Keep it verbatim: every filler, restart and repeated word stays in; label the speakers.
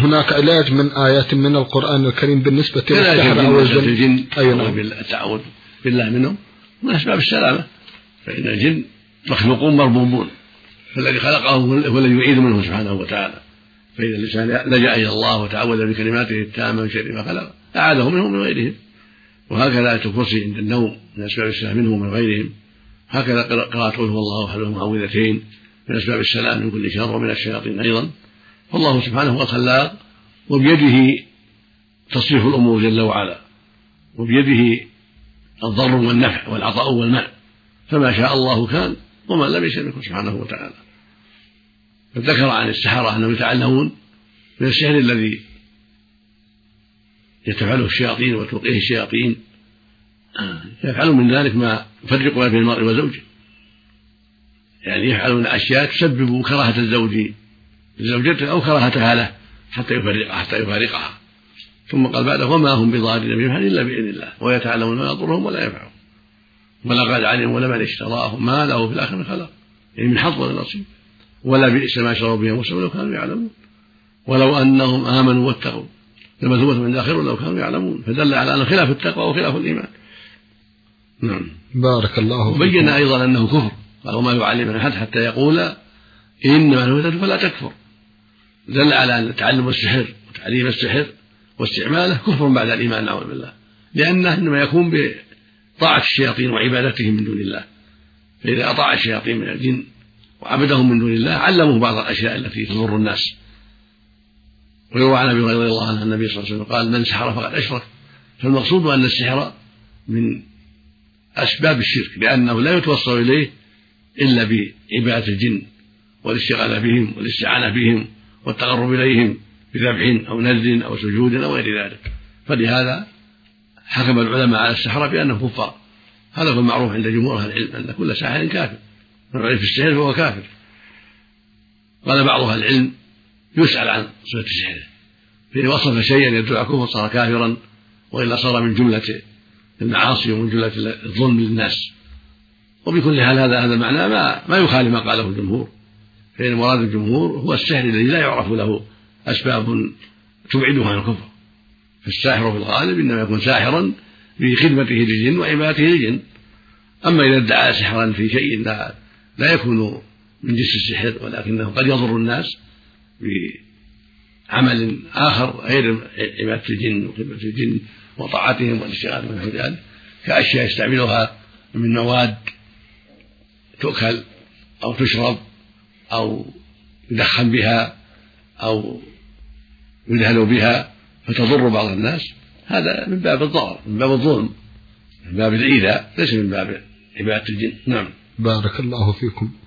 Speaker 1: هناك علاج من آيات من القرآن الكريم بالنسبة
Speaker 2: للسحر أو الجن؟ أيضا التعوذ بالله منهم من أسباب السلامة، فإن الجن مخلوقون مربوبون، فالذي خلقه هو الذي يعيذ منه سبحانه وتعالى. فإذا الإنسان لجأ إلى الله وتعوذ بكلماته التامة من شر ما خلق أعاذه منه من غيرهم. وهكذا آية الكرسي عند النوم من أسباب السلام منه ومن غيرهم. هكذا قراءة قل هو الله أحد المعوذتين من أسباب السلام من كل شر ومن الشياطين أيضا. والله سبحانه هو الخلاق، وبيده تصريف الأمور جل وعلا، وبيده الضر والنفع والعطاء والمنع، فما شاء الله كان وما لم يشاء يكن سبحانه وتعالى. فذكر عن السحرة أنهم يتعلمون من السحر الذي يتفعله الشياطين وتلقيه الشياطين، يفعلون من ذلك ما يفرق بين المرء وزوجه، يعني يفعلون أشياء تسبب كراهة الزوج لزوجته أو كراهتها له حتى يفرقها حتى يفارقها. ثم قال بعده وما هم بضارين بهم إلا بإذن الله ويتعلمون ما يضرهم ولا ينفعهم ولقد علموا لمن اشتراه ما له في الآخرة من خلاق، يعني من حظ ولا نصيب، ولا بئس ما شروا به أنفسهم لو كانوا يعلمون ولو أنهم آمنوا واتقوا لمثوبة من آخر لو كانوا يعلمون، فدل على أن خلاف التقوى وخلاف الإيمان. نعم.
Speaker 1: بارك الله فيكم.
Speaker 2: وبين أيضا أنه كفر، قال وما يعلمنا أحد حتى يقول إنما الهدى فلا تكفر، دل على أن تعلم السحر وتعليم السحر واستعماله كفر بعد الإيمان نعوذ بالله، لأنه إنما يكون بطاعة الشياطين وعبادتهم من دون الله. فإذا أطاع الشياطين من الجن وعبدهم من دون الله علموه بعض الأشياء التي تضر الناس. ويروى عن أبي هريرة رضي الله عنه النبي صلى الله عليه وسلم قال من سحر فقد أشرك. فالمقصود أن السحر من أسباب الشرك، لأنه لا يتوصل إليه إلا بعبادة الجن والاستغاثة بهم والاستعانة بهم والتقرب إليهم بذبح أو نذر أو سجود أو غير ذلك. فلهذا حكم العلماء على السحرة بأنه كفار. هذا هو المعروف عند جمهور أهل العلم أن كل ساحر كافر، من رأي في السحر فهو كافر. قال بعض أهل العلم يسأل عن صفة سحره، فإن وصف شيئا يدل على كفر صار كافرا، وإلا صار من جملة المعاصي ومن جملة الظلم للناس. وبكل حال هذا هذا المعنى ما ما يخالف ما قاله الجمهور، فإن مراد الجمهور هو السحر الذي لا يعرف له أسباب تبعده عن الكفر. فالساحر في الغالب إنما يكون ساحرا بخدمته للجن وعبادته للجن. أما إذا ادعى سحرا في شيء لا, لا يكون من جنس السحر ولكنه قد يضر الناس بعمل آخر غير عبادة الجن وخدمة الجن وطاعتهم والاستغاثة من ذلك، كأشياء يستعملها من مواد تؤكل أو تشرب أو يدخن بها أو يدهن بها فتضر بعض الناس، هذا من باب الضرر، من باب الظلم، من باب الإيذاء، ليس من باب عبادة الجن. نعم.
Speaker 1: بارك الله فيكم.